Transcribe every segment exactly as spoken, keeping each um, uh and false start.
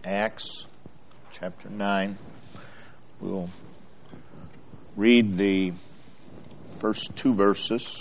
Acts chapter nine. We'll read the first two verses.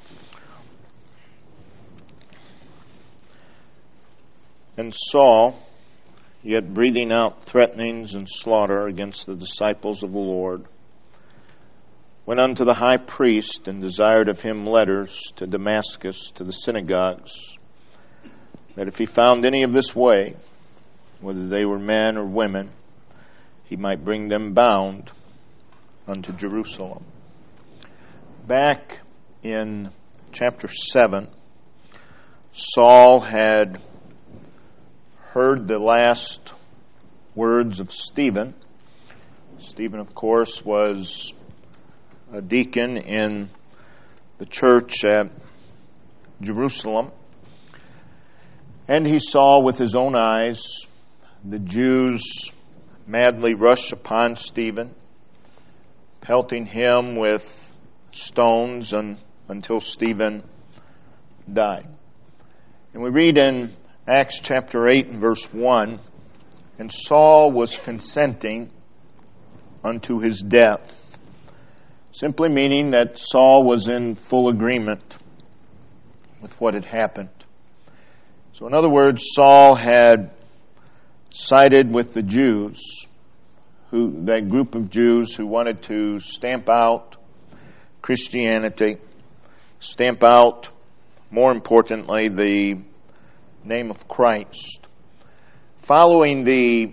And Saul, yet breathing out threatenings and slaughter against the disciples of the Lord, went unto the high priest and desired of him letters to Damascus, to the synagogues, that if he found any of this way, whether they were men or women, he might bring them bound unto Jerusalem. Back in chapter seven, Saul had heard the last words of Stephen. Stephen, of course, was a deacon in the church at Jerusalem. And he saw with his own eyes the Jews madly rush upon Stephen, pelting him with stones un, until Stephen died. And we read in Acts chapter eight and verse one, and Saul was consenting unto his death, simply meaning that Saul was in full agreement with what had happened. So in other words, Saul had sided with the Jews, who that group of Jews who wanted to stamp out Christianity, stamp out, more importantly, the name of Christ. Following the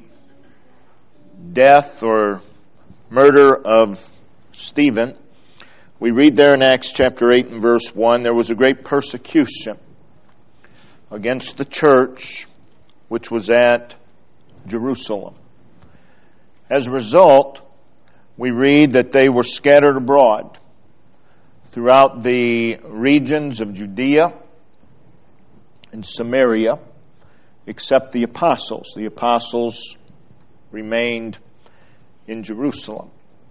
death or murder of Stephen, we read there in Acts chapter eight and verse one, there was a great persecution against the church which was at Jerusalem. As a result, we read that they were scattered abroad throughout the regions of Judea and Samaria, except the apostles. The apostles remained in Jerusalem.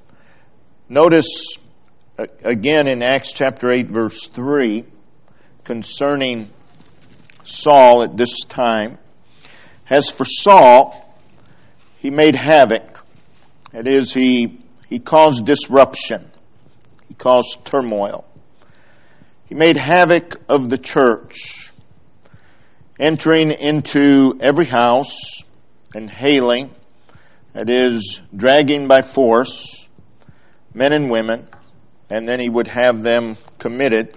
Notice again in Acts chapter eight verse three concerning Saul at this time. As for Saul, he made havoc. That is, he, he caused disruption. He caused turmoil. He made havoc of the church, entering into every house and hailing, that is, dragging by force men and women, and then he would have them committed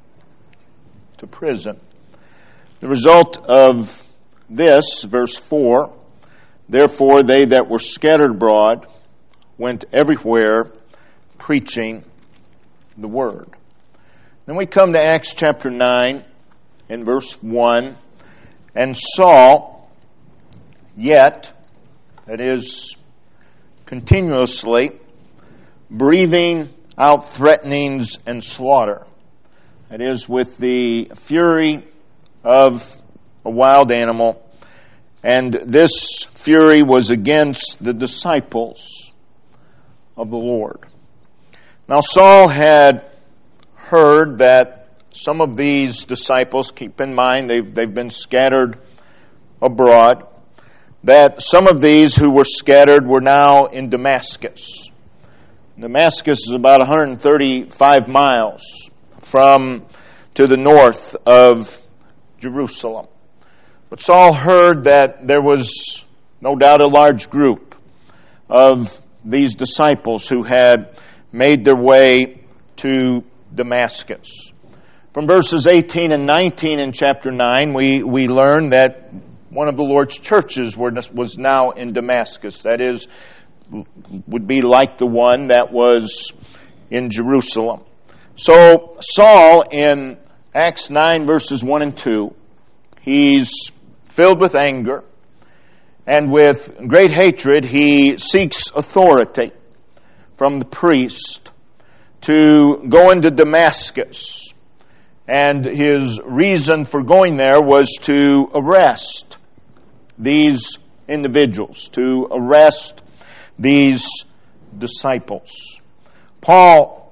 to prison. The result of this, verse four, therefore they that were scattered abroad went everywhere preaching the word. Then we come to Acts chapter nine and verse one, and Saul, yet, that is, continuously breathing out threatenings and slaughter, that is, with the fury of a wild animal, and this fury was against the disciples of the Lord. Now Saul had heard that some of these disciples, keep in mind they've, they've been scattered abroad, that some of these who were scattered were now in Damascus. Damascus is about one hundred thirty-five miles from to the north of Jerusalem. But Saul heard that there was no doubt a large group of these disciples who had made their way to Damascus. From verses eighteen and nineteen in chapter nine, we, we learn that one of the Lord's churches were, was now in Damascus. That is, would be like the one that was in Jerusalem. So Saul, in Acts nine verses one and two, he's filled with anger, and with great hatred he seeks authority from the priest to go into Damascus. And his reason for going there was to arrest these individuals, to arrest these disciples. Paul,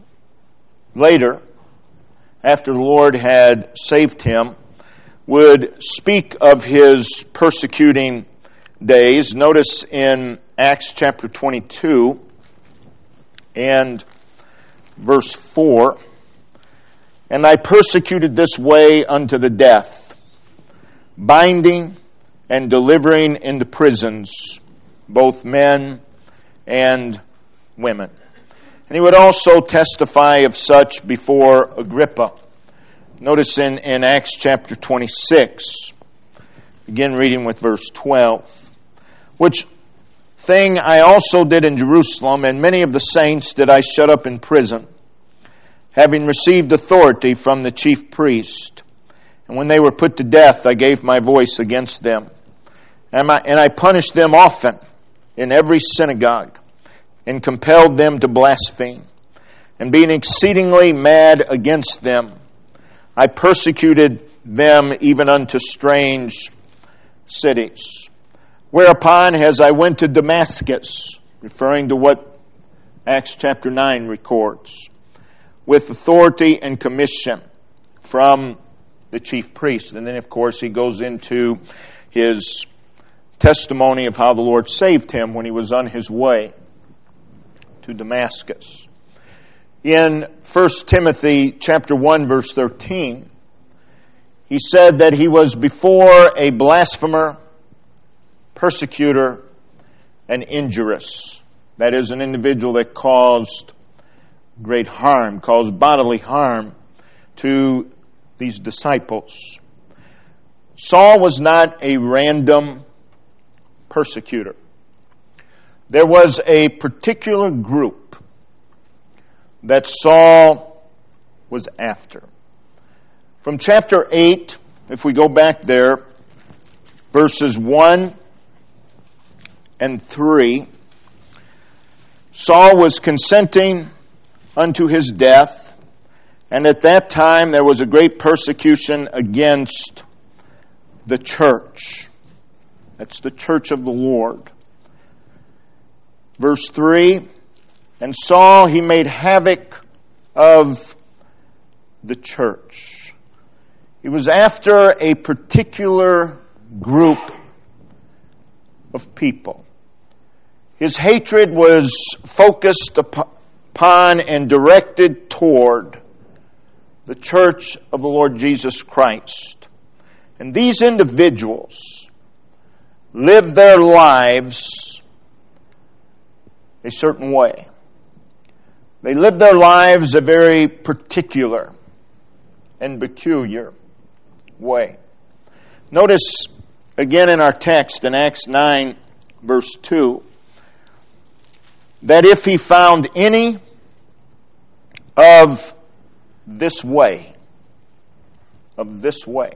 later, after the Lord had saved him, would speak of his persecuting days. Notice in Acts chapter twenty-two and verse four, "And I persecuted this way unto the death, binding and delivering into prisons both men and women." And he would also testify of such before Agrippa. Notice in, in Acts chapter twenty-six, again reading with verse twelve, "Which thing I also did in Jerusalem, and many of the saints did I shut up in prison, having received authority from the chief priest. And when they were put to death, I gave my voice against them. And I, and I punished them often in every synagogue, and compelled them to blaspheme. And being exceedingly mad against them, I persecuted them even unto strange cities. Whereupon, as I went to Damascus," referring to what Acts chapter nine records, "with authority and commission from the chief priest." And then, of course, he goes into his testimony of how the Lord saved him when he was on his way to Damascus. In First Timothy chapter one, verse thirteen, he said that he was before a blasphemer, persecutor, and injurious. That is, an individual that caused great harm, caused bodily harm to these disciples. Saul was not a random persecutor. There was a particular group that Saul was after. From chapter eight, if we go back there, verses one and three, Saul was consenting unto his death, and at that time there was a great persecution against the church. That's the church of the Lord. Verse three, "And Saul, he made havoc of the church." He was after a particular group of people. His hatred was focused upon and directed toward the church of the Lord Jesus Christ. And these individuals lived their lives a certain way. They lived their lives a very particular and peculiar way. Notice again in our text in Acts nine, verse two, that if he found any of this way, of this way.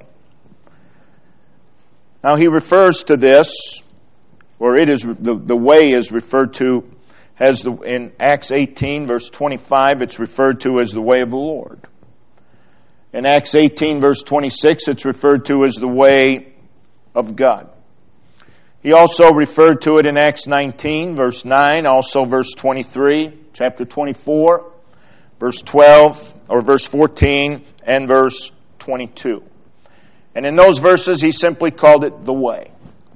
Now he refers to this, or it is the, the way is referred to as the, in Acts eighteen, verse twenty-five, it's referred to as the way of the Lord. In Acts eighteen, verse twenty-six, it's referred to as the way of God. He also referred to it in Acts nineteen, verse nine, also verse twenty-three, chapter twenty-four, verse twelve, or verse fourteen, and verse twenty-two. And in those verses, he simply called it the way.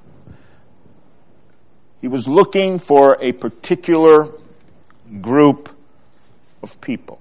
He was looking for a particular group of people.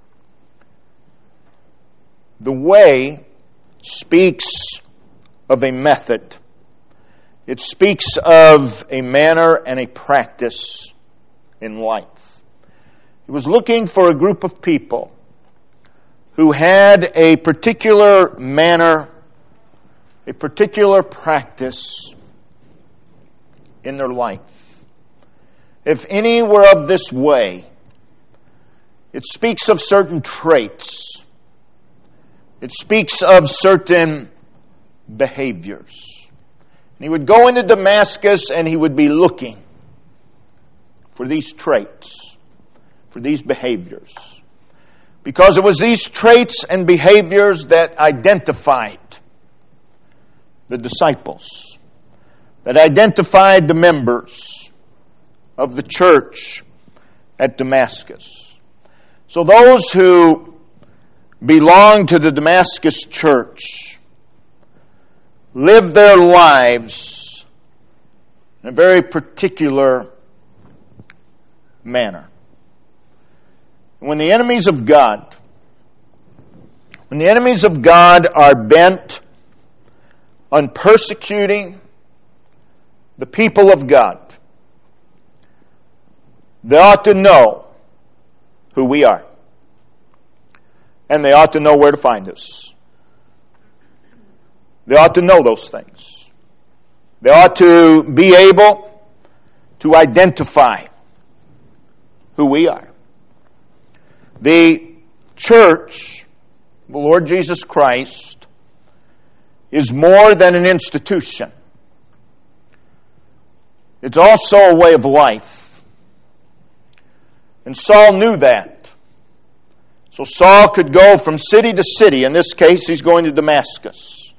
The way speaks of a method. It speaks of a manner and a practice in life. He was looking for a group of people who had a particular manner, a particular practice in their life. If any were of this way, it speaks of certain traits. It speaks of certain behaviors. And he would go into Damascus and he would be looking for these traits, for these behaviors. Because it was these traits and behaviors that identified the disciples, that identified the members of the church at Damascus. So those who belonged to the Damascus church lived their lives in a very particular manner. When the enemies of God, when the enemies of God are bent on persecuting the people of God, they ought to know who we are. And they ought to know where to find us. They ought to know those things. They ought to be able to identify who we are. The church, the Lord Jesus Christ, is more than an institution. It's also a way of life. And Saul knew that. So Saul could go from city to city. In this case, he's going to Damascus.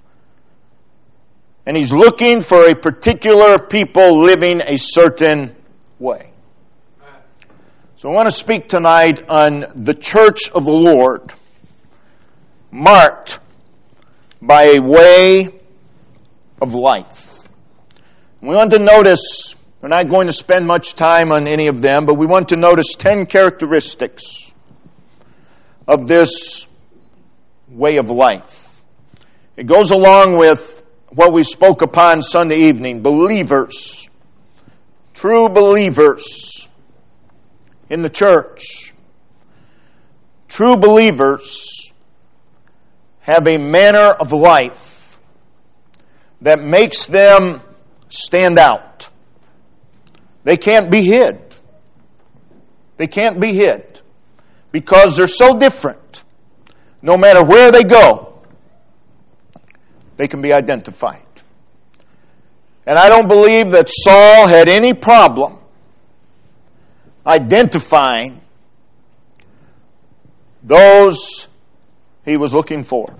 And he's looking for a particular people living a certain way. So I want to speak tonight on the church of the Lord, marked by a way of life. We want to notice, we're not going to spend much time on any of them, but we want to notice ten characteristics of this way of life. It goes along with what we spoke upon Sunday evening, believers, true believers in the church. True believers have a manner of life that makes them stand out. They can't be hid. They can't be hid because they're so different. No matter where they go, they can be identified. And I don't believe that Saul had any problem identifying those he was looking for.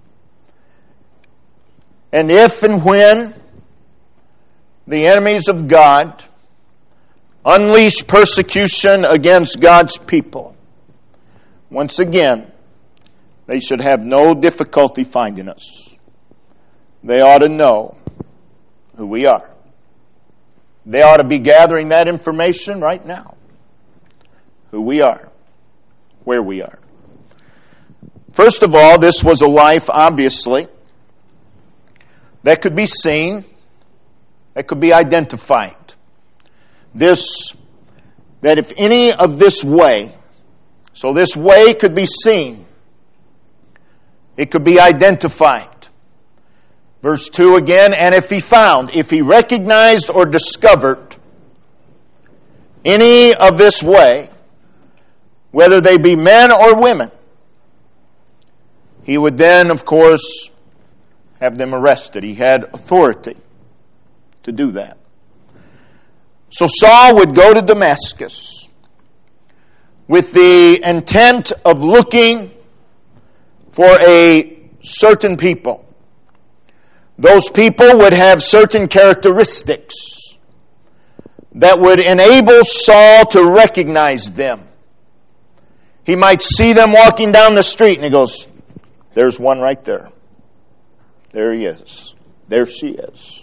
And if and when the enemies of God unleash persecution against God's people, once again, they should have no difficulty finding us. They ought to know who we are. They ought to be gathering that information right now. Who we are, where we are. First of all, this was a life, obviously, that could be seen, that could be identified. This, that if any of this way, so this way could be seen, it could be identified. Verse two again, and if he found, if he recognized or discovered any of this way, whether they be men or women, he would then, of course, have them arrested. He had authority to do that. So Saul would go to Damascus with the intent of looking for a certain people. Those people would have certain characteristics that would enable Saul to recognize them. He might see them walking down the street and he goes, there's one right there. There he is. There she is.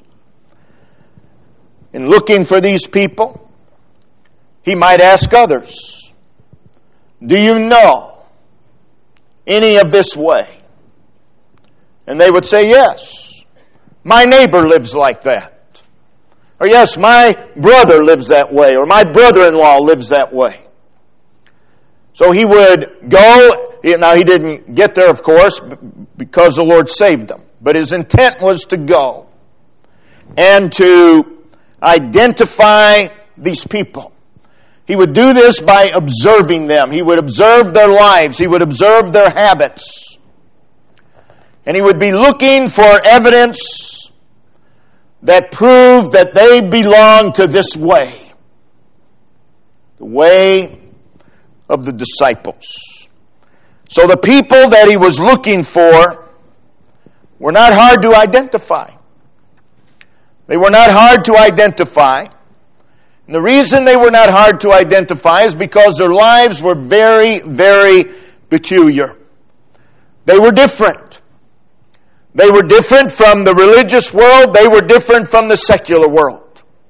In looking for these people, he might ask others, do you know any of this way? And they would say, yes. My neighbor lives like that. Or yes, my brother lives that way. Or my brother-in-law lives that way. So he would go. Now he didn't get there, of course, because the Lord saved him. But his intent was to go and to identify these people. He would do this by observing them. He would observe their lives. He would observe their habits. And he would be looking for evidence that proved that they belong to this way. The way of the disciples. So the people that he was looking for were not hard to identify. They were not hard to identify. And the reason they were not hard to identify is because their lives were very, very peculiar. They were different. They were different from the religious world. They were different from the secular world.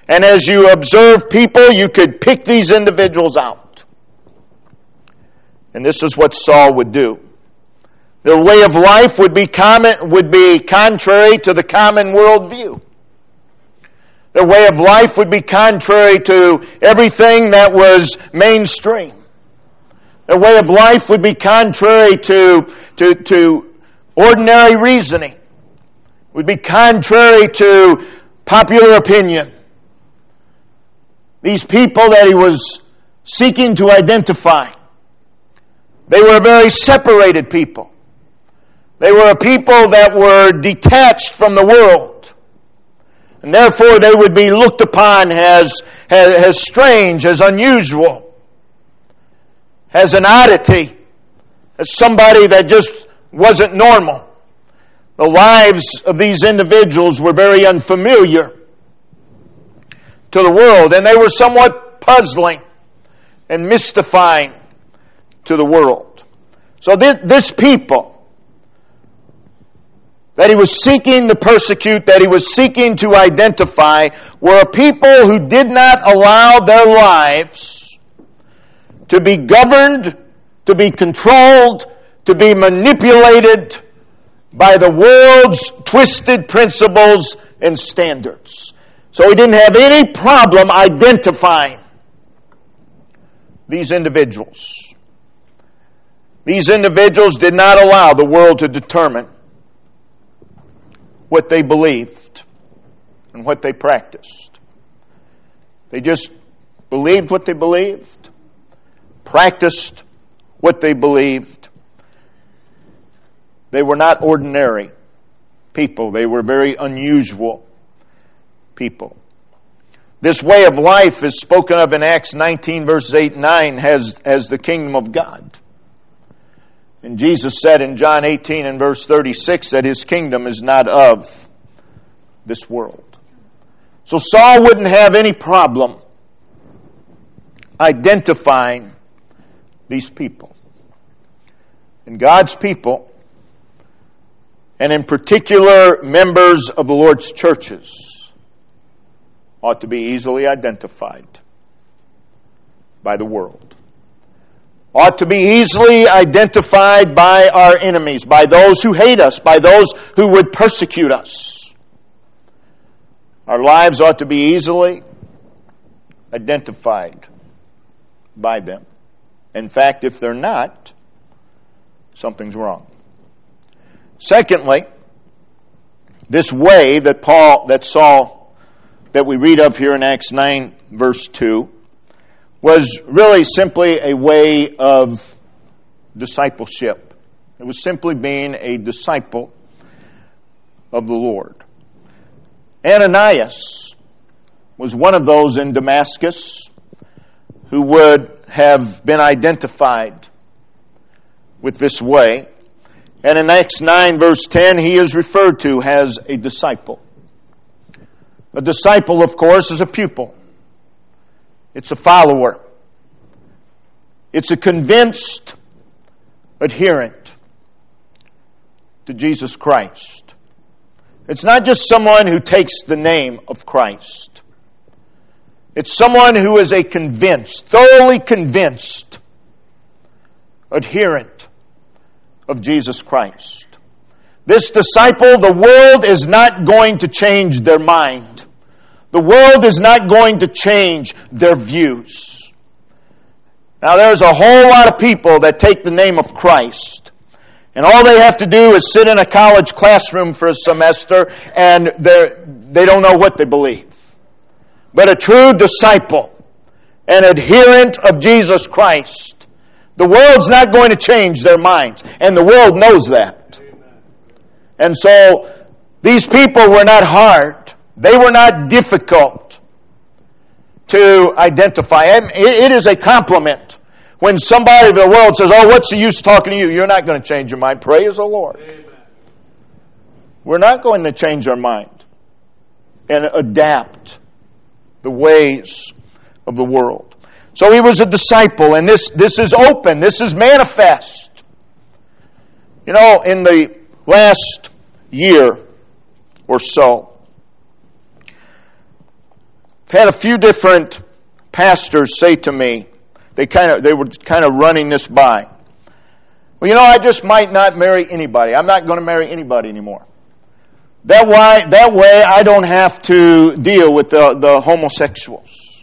And as you observe people, you could pick these individuals out. And this is what Saul would do. Their way of life would be common, would be contrary to the common worldview. Their way of life would be contrary to everything that was mainstream. Their way of life would be contrary to, to, to ordinary reasoning. Would be contrary to popular opinion. These people that he was seeking to identify, they were a very separated people. They were a people that were detached from the world. And therefore they would be looked upon as, as, as strange, as unusual, as an oddity, as somebody that just wasn't normal. The lives of these individuals were very unfamiliar to the world, and they were somewhat puzzling and mystifying to the world. So this, this people that he was seeking to persecute, that he was seeking to identify, were a people who did not allow their lives to be governed, to be controlled, to be manipulated by the world's twisted principles and standards. So he didn't have any problem identifying these individuals. These individuals did not allow the world to determine what they believed and what they practiced. They just believed what they believed, practiced what they believed. They were not ordinary people. They were very unusual people. This way of life is spoken of in Acts nineteen, verses eight and nine, as, as the kingdom of God. And Jesus said in John eighteen and verse thirty-six that his kingdom is not of this world. So Saul wouldn't have any problem identifying these people. And God's people, and in particular members of the Lord's churches, ought to be easily identified by the world. Ought to be easily identified by our enemies, by those who hate us, by those who would persecute us. Our lives ought to be easily identified by them. In fact, if they're not, something's wrong. Secondly, this way that Paul, that Saul, that we read of here in Acts nine, verse two, was really simply a way of discipleship. It was simply being a disciple of the Lord. Ananias was one of those in Damascus who would have been identified with this way. And in Acts nine, verse ten, he is referred to as a disciple. A disciple, of course, is a pupil. It's a follower. It's a convinced adherent to Jesus Christ. It's not just someone who takes the name of Christ. It's someone who is a convinced, thoroughly convinced adherent of Jesus Christ. This disciple, the world is not going to change their mind. The world is not going to change their views. Now there's a whole lot of people that take the name of Christ, and all they have to do is sit in a college classroom for a semester, and they don't know what they believe. But a true disciple, an adherent of Jesus Christ, the world's not going to change their minds, and the world knows that. And so these people were not hard. They were not difficult to identify. And it is a compliment when somebody in the world says, "Oh, what's the use talking to you? You're not going to change your mind." Praise the Lord. Amen. We're not going to change our mind and adapt the ways of the world. So he was a disciple, and this, this is open. This is manifest. You know, in the last year or so, I've had a few different pastors say to me, they kind of they were kind of running this by. Well, you know, I just might not marry anybody. I'm not going to marry anybody anymore. That way, that way I don't have to deal with the, the homosexuals.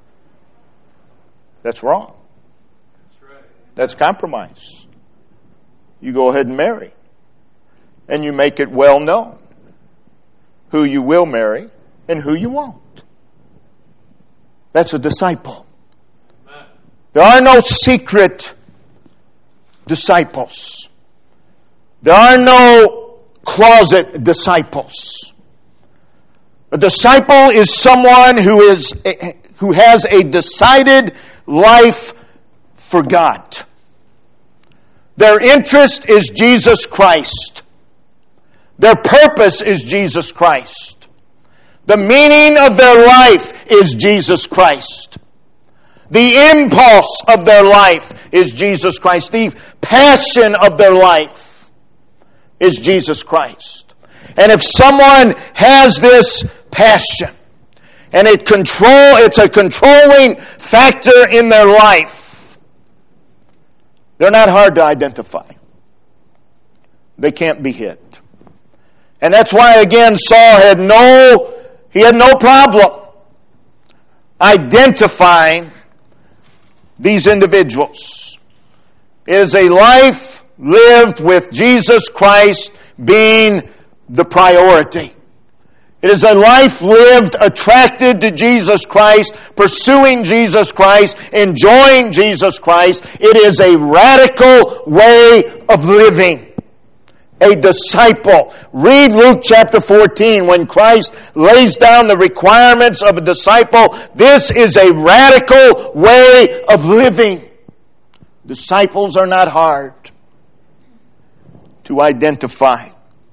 That's wrong. That's right. That's compromise. You go ahead and marry. And you make it well known who you will marry and who you won't. That's a disciple. Amen. There are no secret disciples. There are no closet disciples. A disciple is someone who is who has a decided life for God. Their interest is Jesus Christ. Their purpose is Jesus Christ. The meaning of their life is Jesus Christ. The impulse of their life is Jesus Christ. The passion of their life is Jesus Christ. And if someone has this passion, and it control, it's a controlling factor in their life, they're not hard to identify. They can't be hid. And that's why, again, Saul had no, he had no problem identifying these individuals. It is a life lived with Jesus Christ being the priority. It is a life lived attracted to Jesus Christ, pursuing Jesus Christ, enjoying Jesus Christ. It is a radical way of living. A disciple. Read Luke chapter fourteen when Christ lays down the requirements of a disciple. This is a radical way of living. Disciples are not hard to identify.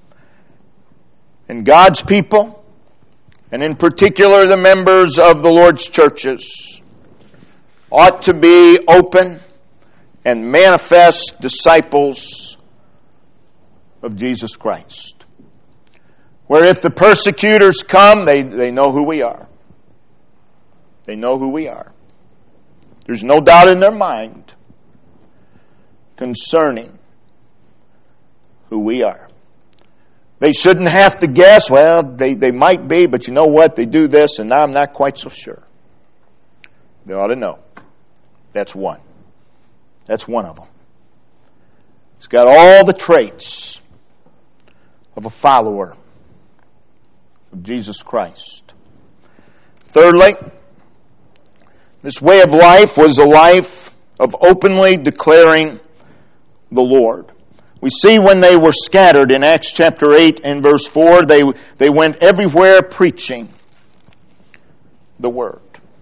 And God's people, and in particular the members of the Lord's churches, ought to be open and manifest disciples of Jesus Christ. Where if the persecutors come, they, they know who we are. They know who we are. There's no doubt in their mind concerning who we are. They shouldn't have to guess, well, they, they might be, but you know what? They do this, and now I'm not quite so sure. They ought to know. That's one. That's one of them. He's got all the traits of a follower of Jesus Christ. Thirdly, this way of life was a life of openly declaring the Lord. We see when they were scattered in Acts chapter eight and verse four, they, they went everywhere preaching the Word.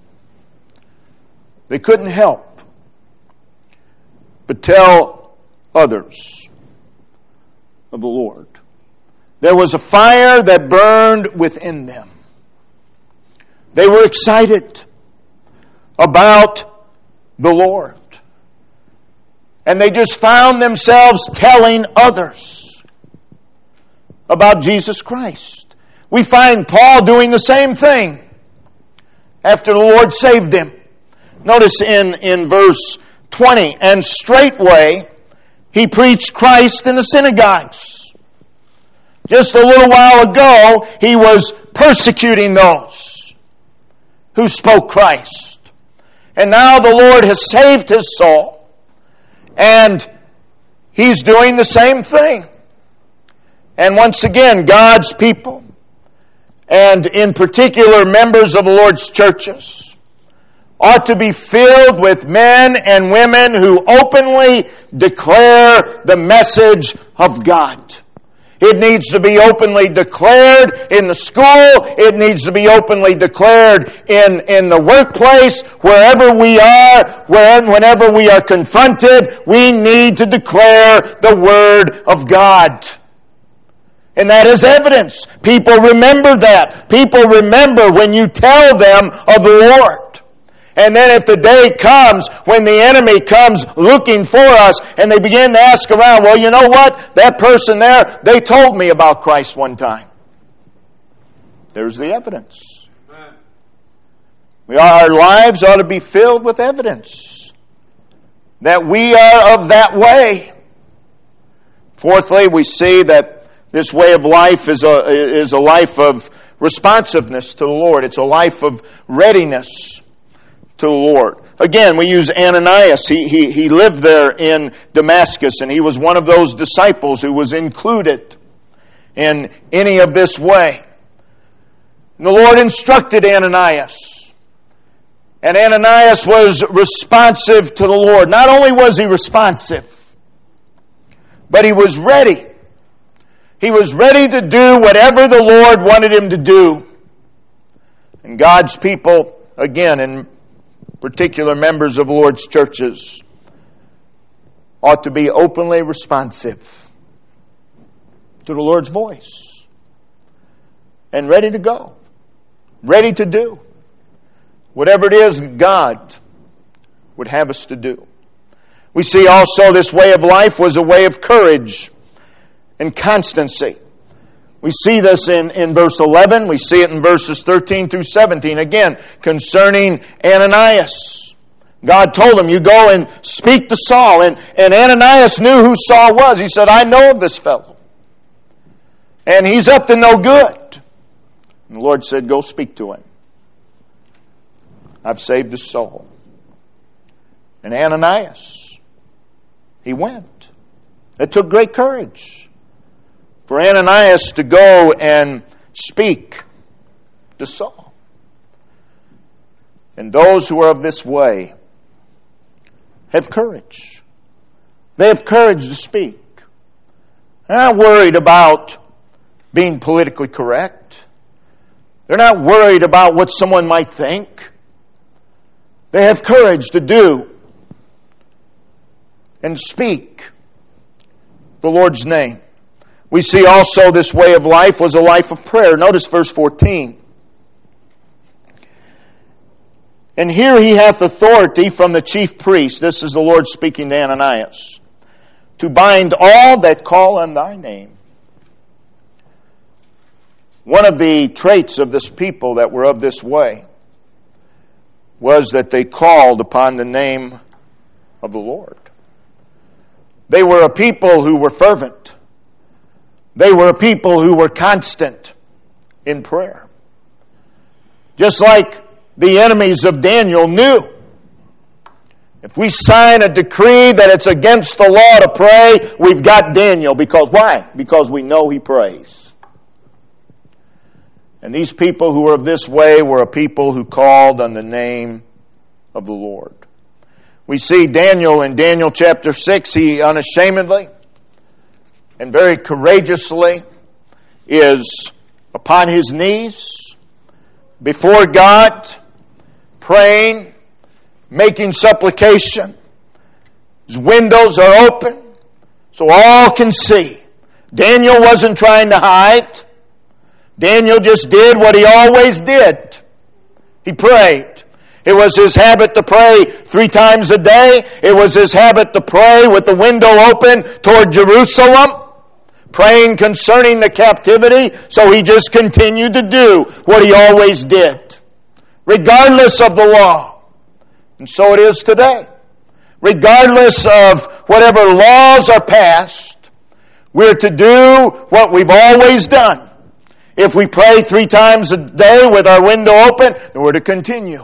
They couldn't help but tell others of the Lord. There was a fire that burned within them. They were excited about the Lord. And they just found themselves telling others about Jesus Christ. We find Paul doing the same thing after the Lord saved him. Notice in, in verse twenty, and straightway he preached Christ in the synagogues. Just a little while ago, he was persecuting those who spoke Christ. And now the Lord has saved his soul. And he's doing the same thing. And once again, God's people, and in particular members of the Lord's churches, ought to be filled with men and women who openly declare the message of God. It needs to be openly declared in the school. It needs to be openly declared in, in the workplace. Wherever we are, where, whenever we are confronted, we need to declare the Word of God. And that is evidence. People remember that. People remember when you tell them of the Lord. And then if the day comes when the enemy comes looking for us and they begin to ask around, well, you know what? That person there, they told me about Christ one time. There's the evidence. Amen. We, our lives ought to be filled with evidence that we are of that way. Fourthly, we see that this way of life is a, is a life of responsiveness to the Lord. It's a life of readiness to the Lord. Again, we use Ananias. He, he, he lived there in Damascus, and he was one of those disciples who was included in any of this way. And the Lord instructed Ananias. And Ananias was responsive to the Lord. Not only was he responsive, but he was ready. He was ready to do whatever the Lord wanted him to do. And God's people, again, in particular members of the Lord's churches, ought to be openly responsive to the Lord's voice and ready to go, ready to do whatever it is God would have us to do. We see also this way of life was a way of courage and constancy. We see this in, in verse eleven. We see it in verses thirteen through seventeen. Again, concerning Ananias. God told him, you go and speak to Saul. And, and Ananias knew who Saul was. He said, I know of this fellow. And he's up to no good. And the Lord said, go speak to him. I've saved his soul. And Ananias, he went. It took great courage for Ananias to go and speak to Saul. And those who are of this way have courage. They have courage to speak. They're not worried about being politically correct. They're not worried about what someone might think. They have courage to do and speak the Lord's name. We see also this way of life was a life of prayer. Notice verse fourteen. And here he hath authority from the chief priest, this is the Lord speaking to Ananias, to bind all that call on thy name. One of the traits of this people that were of this way was that they called upon the name of the Lord. They were a people who were fervent. They were a people who were constant in prayer. Just like the enemies of Daniel knew. If we sign a decree that it's against the law to pray, we've got Daniel. Because why? Because we know he prays. And these people who were of this way were a people who called on the name of the Lord. We see Daniel in Daniel chapter six, he unashamedly and very courageously is upon his knees before God, praying, making supplication. His windows are open so all can see. Daniel wasn't trying to hide. Daniel just did what he always did. He prayed. It was his habit to pray three times a day. It was his habit to pray with the window open toward Jerusalem, praying concerning the captivity. So he just continued to do what he always did, regardless of the law. And so it is today. Regardless of whatever laws are passed, we're to do what we've always done. If we pray three times a day with our window open, then we're to continue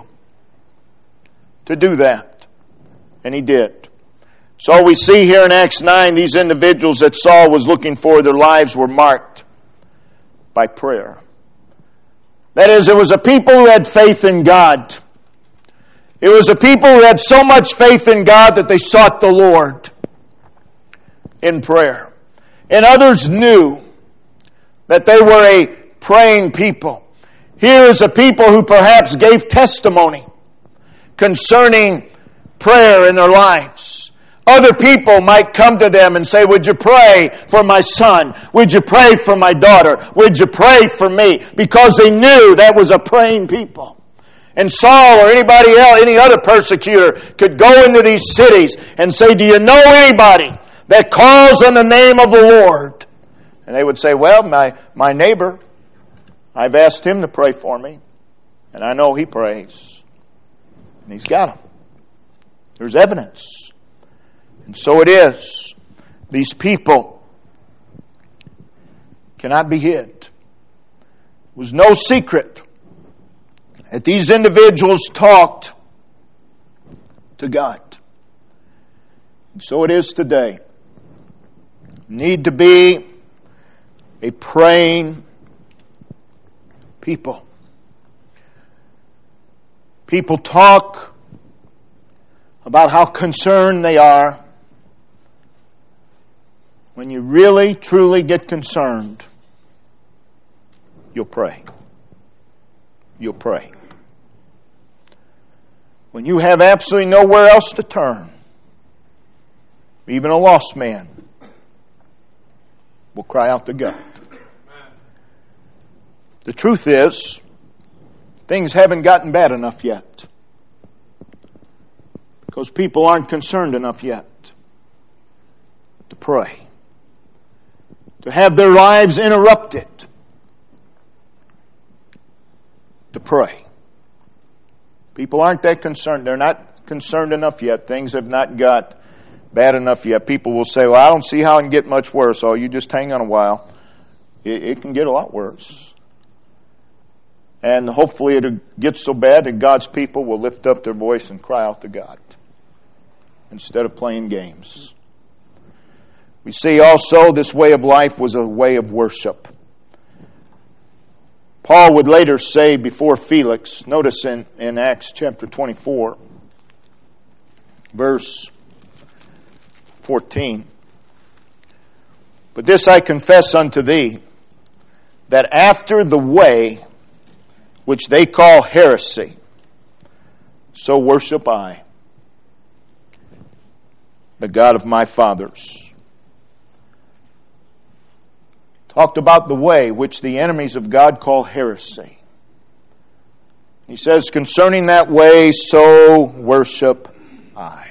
to do that. And he did. So we see here in Acts nine, these individuals that Saul was looking for, their lives were marked by prayer. That is, it was a people who had faith in God. It was a people who had so much faith in God that they sought the Lord in prayer. And others knew that they were a praying people. Here is a people who perhaps gave testimony concerning prayer in their lives. Other people might come to them and say, would you pray for my son? Would you pray for my daughter? Would you pray for me? Because they knew that was a praying people. And Saul or anybody else, any other persecutor could go into these cities and say, do you know anybody that calls on the name of the Lord? And they would say, well, my, my neighbor, I've asked him to pray for me, and I know he prays. And He's got them. There's evidence. And so it is. These people cannot be hid. It was no secret that these individuals talked to God. And so it is today. Need to be a praying people. People talk about how concerned they are. When you really, truly get concerned, you'll pray. You'll pray. When you have absolutely nowhere else to turn, even a lost man will cry out to God. The truth is, things haven't gotten bad enough yet. Because people aren't concerned enough yet to pray. To have their lives interrupted. To pray. People aren't that concerned. They're not concerned enough yet. Things have not got bad enough yet. People will say, well, I don't see how it can get much worse. Oh, you just hang on a while. It, it can get a lot worse. And hopefully it'll get so bad that God's people will lift up their voice and cry out to God instead of playing games. We see also this way of life was a way of worship. Paul would later say before Felix, notice in, in Acts chapter twenty-four, verse fourteen, but this I confess unto thee, that after the way which they call heresy, so worship I the God of my fathers. Talked about the way which the enemies of God call heresy. He says, concerning that way, so worship I.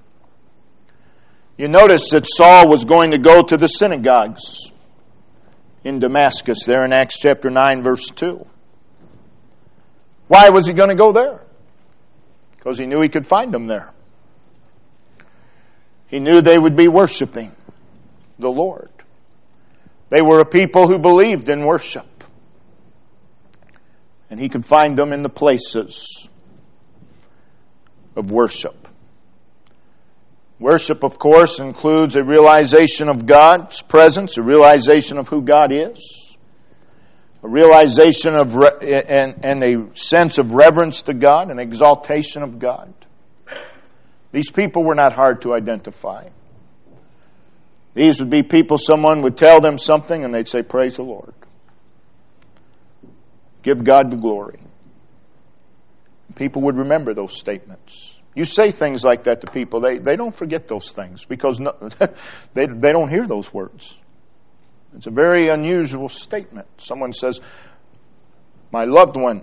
You notice that Saul was going to go to the synagogues in Damascus, there in Acts chapter nine, verse two. Why was he going to go there? Because he knew he could find them there. He knew they would be worshiping the Lord. They were a people who believed in worship. And he could find them in the places of worship. Worship, of course, includes a realization of God's presence, a realization of who God is, a realization of re- and, and a sense of reverence to God, an exaltation of God. These people were not hard to identify. These would be people, someone would tell them something and they'd say, praise the Lord. Give God the glory. People would remember those statements. You say things like that to people, they, they don't forget those things because no, they, they don't hear those words. It's a very unusual statement. Someone says, my loved one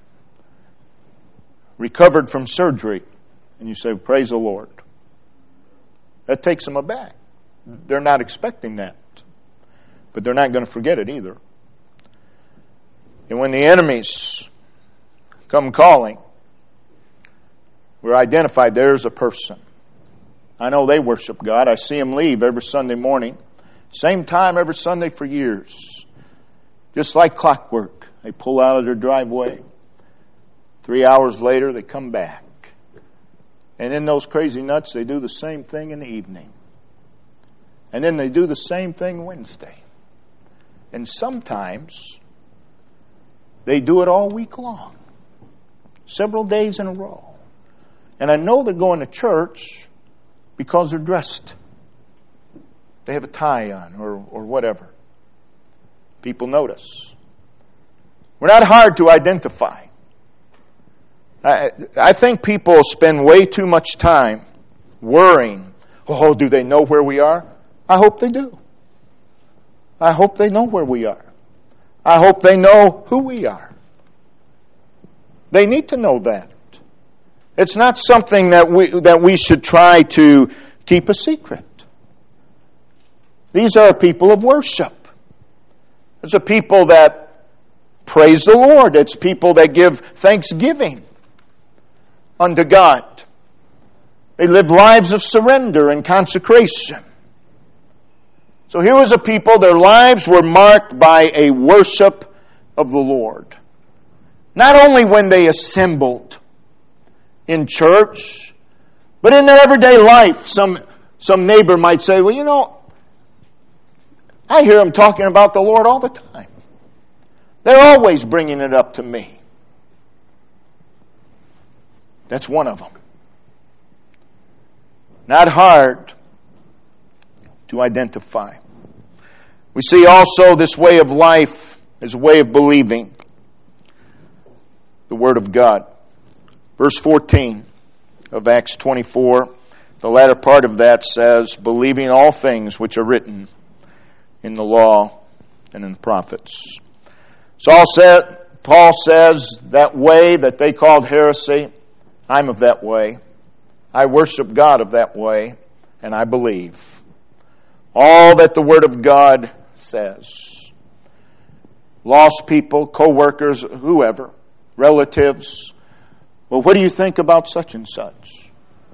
recovered from surgery. And you say, praise the Lord. That takes them aback. They're not expecting that. But they're not going to forget it either. And when the enemies come calling, we're identified, there's a person. I know they worship God. I see them leave every Sunday morning. Same time every Sunday for years. Just like clockwork. They pull out of their driveway. Three hours later, they come back. And then those crazy nuts, they do the same thing in the evening. And then they do the same thing Wednesday. And sometimes they do it all week long. Several days in a row. And I know they're going to church because they're dressed. They have a tie on or, or whatever. People notice. We're not hard to identify. I, I think people spend way too much time worrying. Oh, do they know where we are? I hope they do. I hope they know where we are. I hope they know who we are. They need to know that. It's not something that we that we should try to keep a secret. These are people of worship. It's a people that praise the Lord. It's people that give thanksgiving. unto God. They lived lives of surrender and consecration. So here was a people, their lives were marked by a worship of the Lord. Not only when they assembled in church, but in their everyday life. Some, some neighbor might say, well, you know, I hear them talking about the Lord all the time. They're always bringing it up to me. That's one of them. Not hard to identify. We see also this way of life is a way of believing the Word of God. Verse fourteen of Acts twenty-four, the latter part of that says, believing all things which are written in the law and in the prophets. Saul said, Paul says, that way that they called heresy, I'm of that way. I worship God of that way, and I believe all that the Word of God says. Lost people, co-workers, whoever, relatives. Well, what do you think about such and such?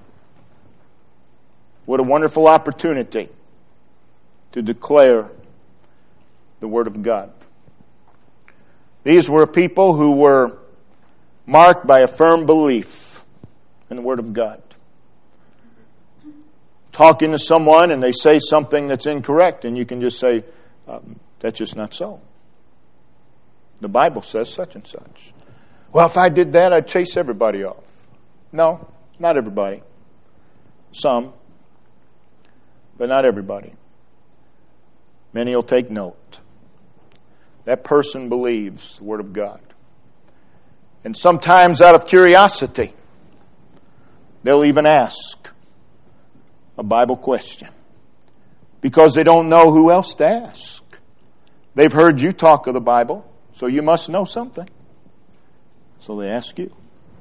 What a wonderful opportunity to declare the Word of God. These were people who were marked by a firm belief in the Word of God. Talking to someone and they say something that's incorrect, and you can just say, um, that's just not so. The Bible says such and such. Well, if I did that, I'd chase everybody off. No, not everybody. Some, but not everybody. Many will take note. That person believes the Word of God. And sometimes out of curiosity, they'll even ask a Bible question because they don't know who else to ask. They've heard you talk of the Bible, so you must know something. So they ask you.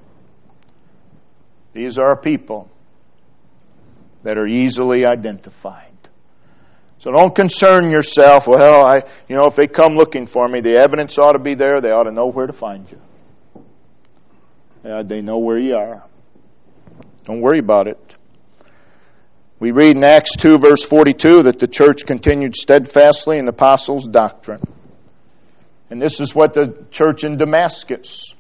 These are people that are easily identified. So don't concern yourself, well, I, you know, if they come looking for me, the evidence ought to be there. They ought to know where to find you. Uh, they know where you are. Don't worry about it. We read in Acts two, verse forty-two, that the church continued steadfastly in the apostles' doctrine. And this is what the church in Damascus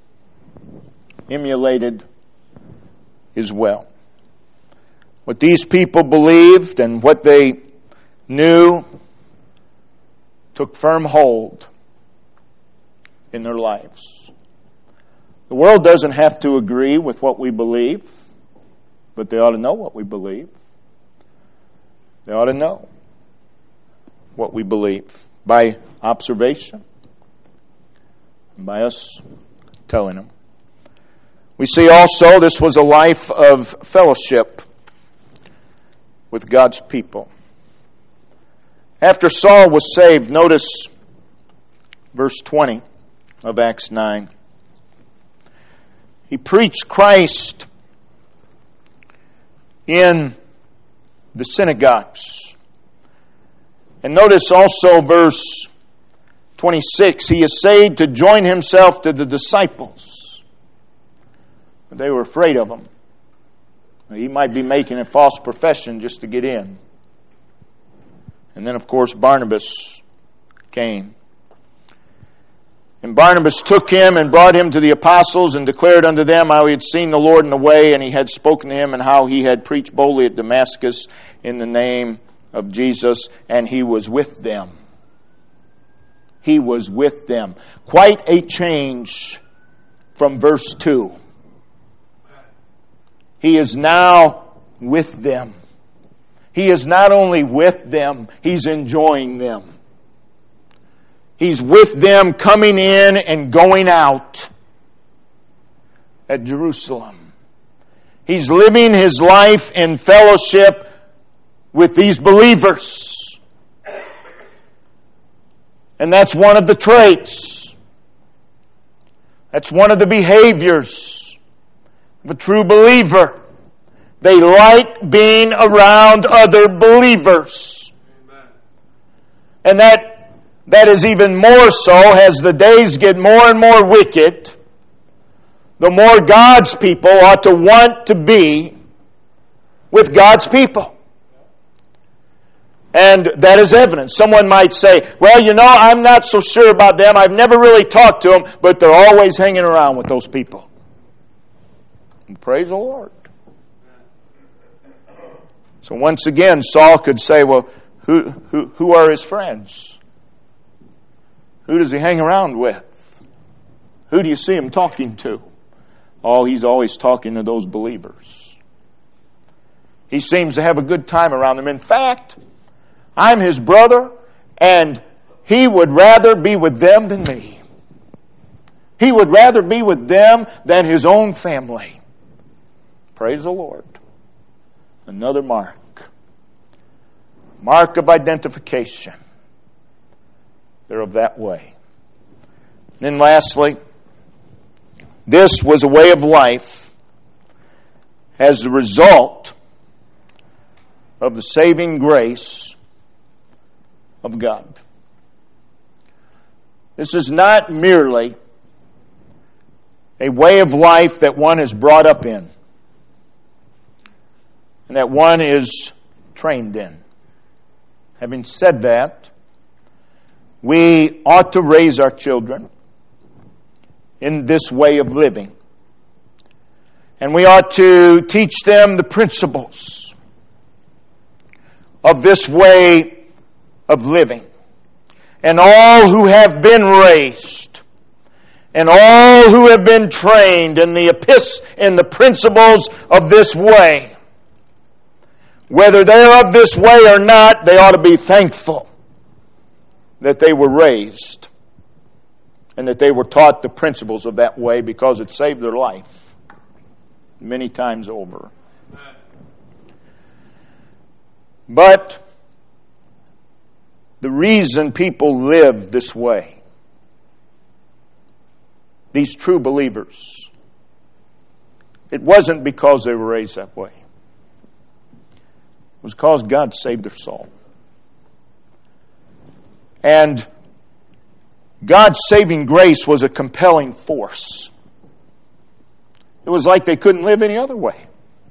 emulated as well. What these people believed and what they knew took firm hold in their lives. The world doesn't have to agree with what we believe, but they ought to know what we believe. They ought to know what we believe by observation and by us telling them. We see also this was a life of fellowship with God's people. After Saul was saved, notice verse twenty of Acts nine. He preached Christ in the synagogues. And notice also verse twenty-six. He essayed to join himself to the disciples, but they were afraid of him. He might be making a false profession just to get in. And then, of course, Barnabas came. And Barnabas took him and brought him to the apostles and declared unto them how he had seen the Lord in the way, and he had spoken to him, and how he had preached boldly at Damascus in the name of Jesus, and he was with them. He was with them. Quite a change from verse two. He is now with them. He is not only with them, he's enjoying them. He's with them coming in and going out at Jerusalem. He's living his life in fellowship with these believers. And that's one of the traits. That's one of the behaviors of a true believer. They like being around other believers. Amen. And that That is even more so as the days get more and more wicked. the more God's people ought to want to be with God's people. And that is evidence. Someone might say, well, you know, I'm not so sure about them. I've never really talked to them, but they're always hanging around with those people. And praise the Lord. So once again, Saul could say, well, who, who, who are his friends? Who does he hang around with? Who do you see him talking to? Oh, he's always talking to those believers. He seems to have a good time around them. In fact, I'm his brother, and he would rather be with them than me. He would rather be with them than his own family. Praise the Lord. Another mark. Mark of identification. They're of that way. Then lastly, this was a way of life as a result of the saving grace of God. This is not merely a way of life that one is brought up in and that one is trained in. Having said that, we ought to raise our children in this way of living. And we ought to teach them the principles of this way of living. And all who have been raised, and all who have been trained in the epis- in the principles of this way, whether they're of this way or not, they ought to be thankful that they were raised and that they were taught the principles of that way, because it saved their life many times over. But the reason people live this way, these true believers, it wasn't because they were raised that way. It was because God saved their soul. And God's saving grace was a compelling force. It was like they couldn't live any other way.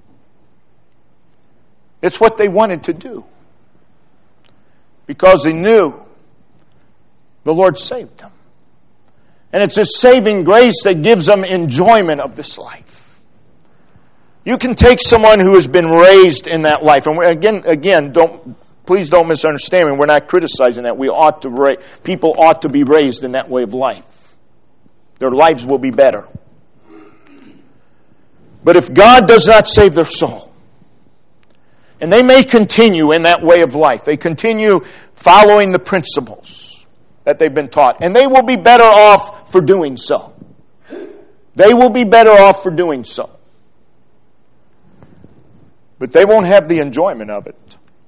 It's what they wanted to do, because they knew the Lord saved them. And it's this saving grace that gives them enjoyment of this life. You can take someone who has been raised in that life, and again, again, don't please don't misunderstand me. We're not criticizing that. We ought to ra- people ought to be raised in that way of life. Their lives will be better. But if God does not save their soul, and they may continue in that way of life, they continue following the principles that they've been taught, and they will be better off for doing so. They will be better off for doing so. But they won't have the enjoyment of it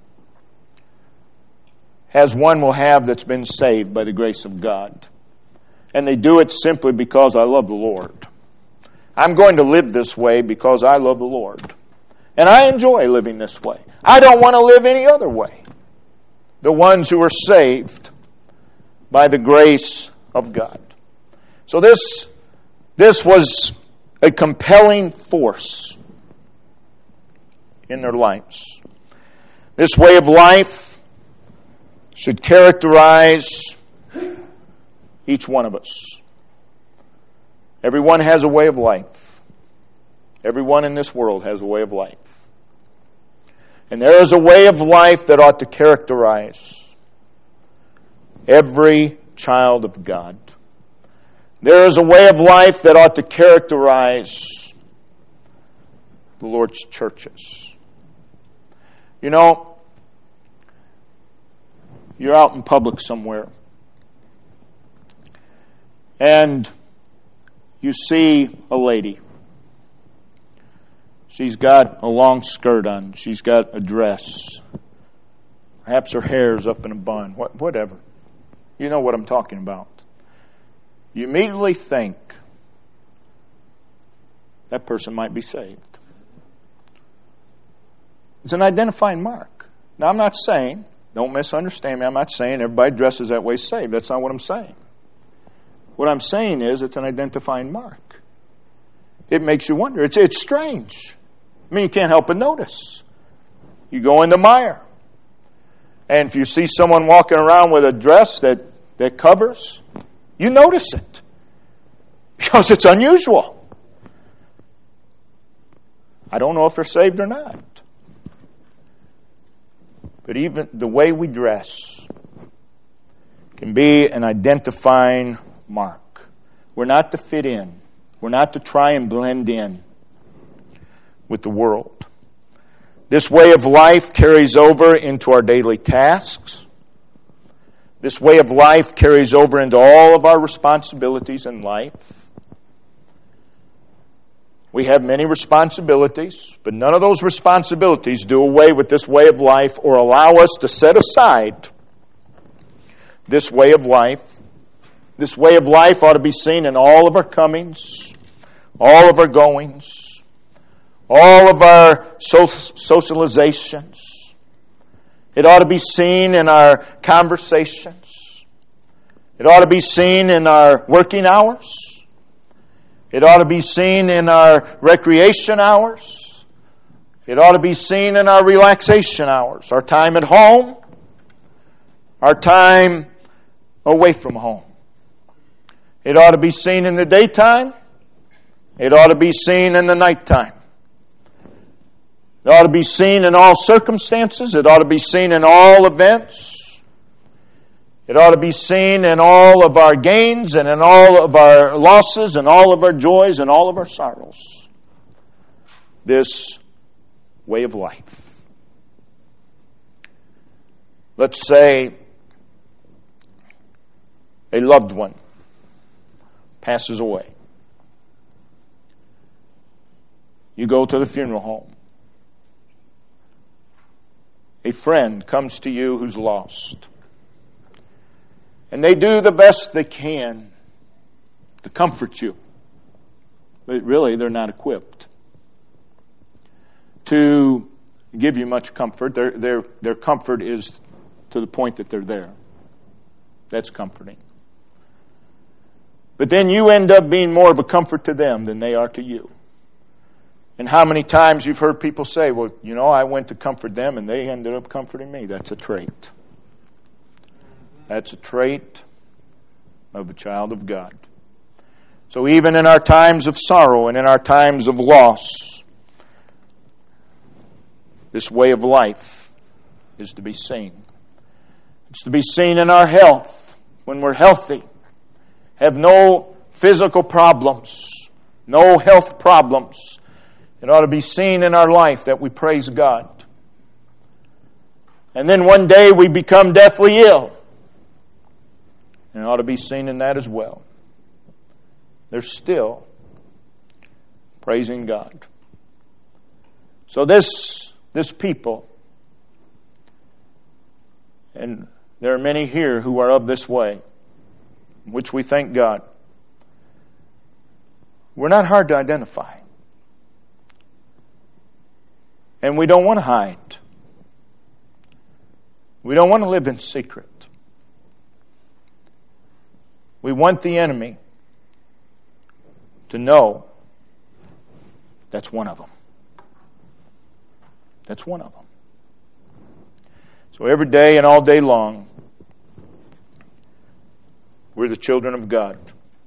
as one will have that's been saved by the grace of God. And they do it simply because I love the Lord. I'm going to live this way because I love the Lord. And I enjoy living this way. I don't want to live any other way. The ones who are saved by the grace of God. So this, this was a compelling force in their lives. This way of life should characterize each one of us. Everyone has a way of life. Everyone in this world has a way of life. And there is a way of life that ought to characterize every child of God. There is a way of life that ought to characterize the Lord's churches. You know, you're out in public somewhere, and you see a lady. She's got a long skirt on. She's got a dress. Perhaps her hair's up in a bun. What, whatever. You know what I'm talking about. You immediately think that person might be saved. It's an identifying mark. Now, I'm not saying, don't misunderstand me, I'm not saying everybody dresses that way saved. That's not what I'm saying. What I'm saying is it's an identifying mark. it makes you wonder. It's, it's strange. I mean, you can't help but notice. You go into Meijer, and if you see someone walking around with a dress that, that covers, you notice it. Because it's unusual. I don't know if they're saved or not. But even the way we dress can be an identifying mark. We're not to fit in. We're not to try and blend in with the world. This way of life carries over into our daily tasks. This way of life carries over into all of our responsibilities in life. We have many responsibilities, but none of those responsibilities do away with this way of life or allow us to set aside this way of life. This way of life ought to be seen in all of our comings, all of our goings, all of our socializations. It ought to be seen in our conversations. It ought to be seen in our working hours. It ought to be seen in our recreation hours. It ought to be seen in our relaxation hours, our time at home, our time away from home. It ought to be seen in the daytime. It ought to be seen in the nighttime. It ought to be seen in all circumstances. It ought to be seen in all events. It ought to be seen in all of our gains and in all of our losses and all of our joys and all of our sorrows. This way of life. Let's say a loved one passes away. You go to the funeral home. A friend comes to you who's lost. And they do the best they can to comfort you. But really, they're not equipped to give you much comfort. Their, their, their comfort is to the point that they're there. That's comforting. But then you end up being more of a comfort to them than they are to you. And how many times you've heard people say, well, you know, I went to comfort them and they ended up comforting me. That's a trait. That's a trait of a child of God. So even in our times of sorrow and in our times of loss, this way of life is to be seen. It's to be seen in our health. When we're healthy, have no physical problems, no health problems, it ought to be seen in our life that we praise God. And then one day we become deathly ill. And it ought to be seen in that as well. They're still praising God. So this, this people, and there are many here who are of this way, which we thank God. We're not hard to identify. And we don't want to hide. We don't want to live in secret. We want the enemy to know that's one of them. That's one of them. So every day and all day long, we're the children of God.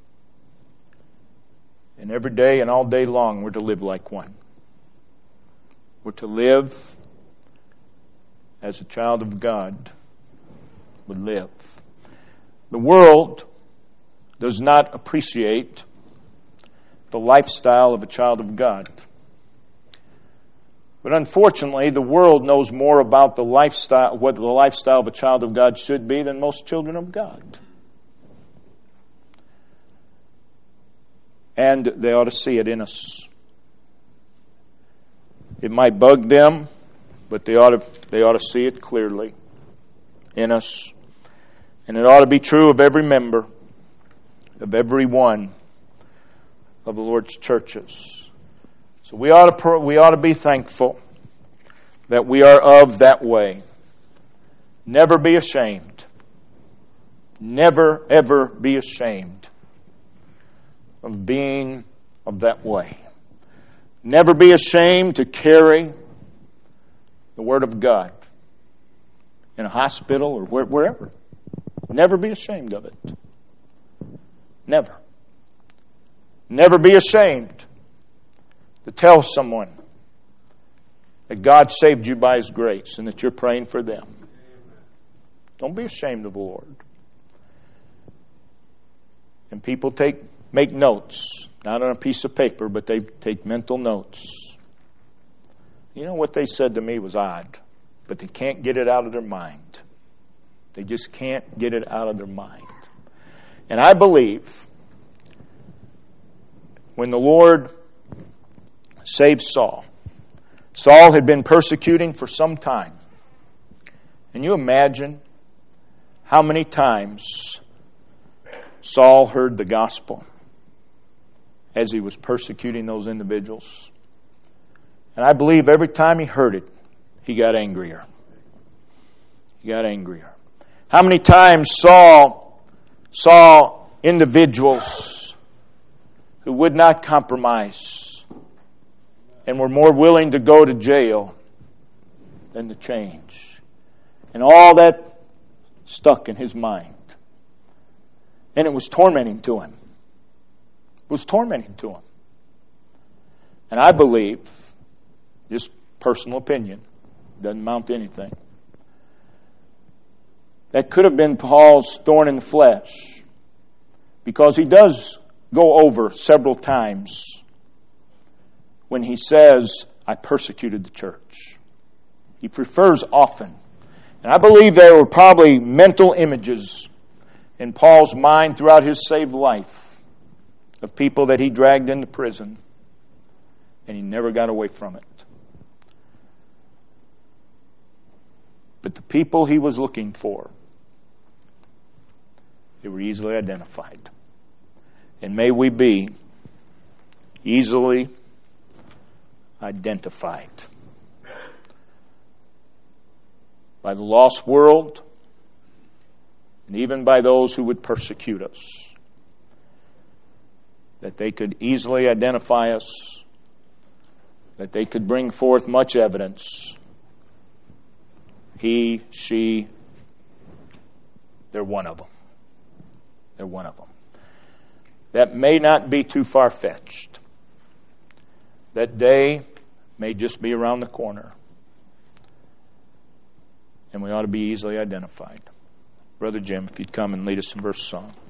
And every day and all day long, we're to live like one. We're to live as a child of God would live. The world does not appreciate the lifestyle of a child of God. But unfortunately, the world knows more about the lifestyle, what the lifestyle of a child of God should be than most children of God. And they ought to see it in us. It might bug them, but they ought to, they ought to see it clearly in us. And it ought to be true of every member, of every one of the Lord's churches. So we ought to we ought to be thankful that we are of that way. Never be ashamed. Never, ever be ashamed of being of that way. Never be ashamed to carry the Word of God in a hospital or where, wherever. Never be ashamed of it. Never. Never be ashamed to tell someone that God saved you by His grace and that you're praying for them. Don't be ashamed of the Lord. And people take make notes, not on a piece of paper, but they take mental notes. You know, what they said to me was odd, but they can't get it out of their mind. They just can't get it out of their mind. And I believe when the Lord saved Saul, Saul had been persecuting for some time. Can you imagine how many times Saul heard the gospel as he was persecuting those individuals? And I believe every time he heard it, he got angrier. He got angrier. How many times Saul saw individuals who would not compromise and were more willing to go to jail than to change. And all that stuck in his mind. And it was tormenting to him. It was tormenting to him. And I believe, just personal opinion, doesn't amount to anything, that could have been Paul's thorn in the flesh. Because he does go over several times when he says, I persecuted the church. He prefers often. And I believe there were probably mental images in Paul's mind throughout his saved life of people that he dragged into prison, and he never got away from it. But the people he was looking for, they were easily identified. And may we be easily identified by the lost world and even by those who would persecute us, that they could easily identify us, that they could bring forth much evidence. He, she, they're one of them. They're one of them. That may not be too far-fetched. That day may just be around the corner. And we ought to be easily identified. Brother Jim, if you'd come and lead us in verse song.